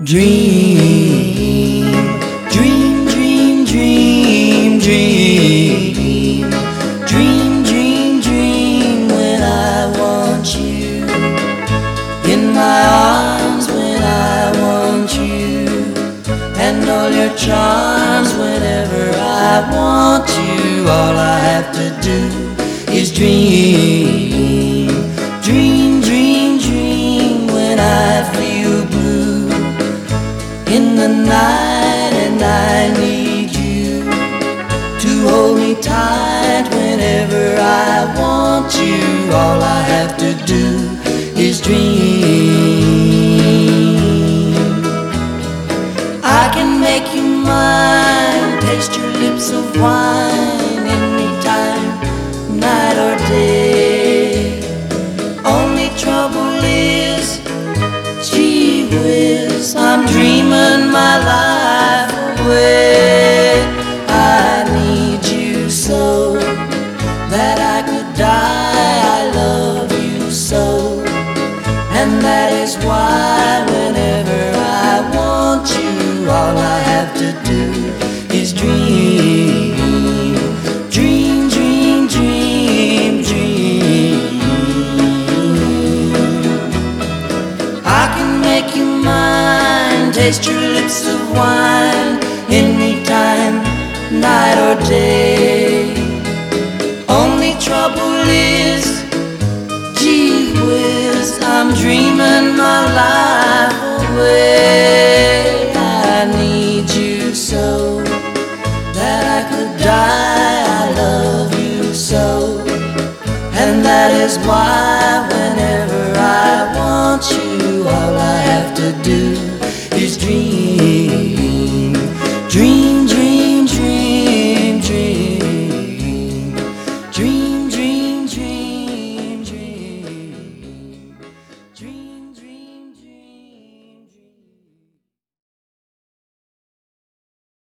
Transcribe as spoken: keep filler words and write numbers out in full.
Dream, dream, dream, dream, dream, dream, dream, dream when I want you in my arms, when I want you, and all your charms whenever I want you. All I have to do is dream, dream, dream, dream when I feel blue in the night, and I need you to hold me tight whenever I want you. All I have to do is dream. I can make you mine, taste your lips of wine anytime, night or day. Only trouble is, gee whiz, I'm dreaming my life away. I need you so that I could die. I love you so, and that is why whenever I want you, all I have to do is dream, dream, dream, dream, dream. I can make you mine, taste your lips of wine anytime, night or day. Only trouble is, gee whiz, I'm dreaming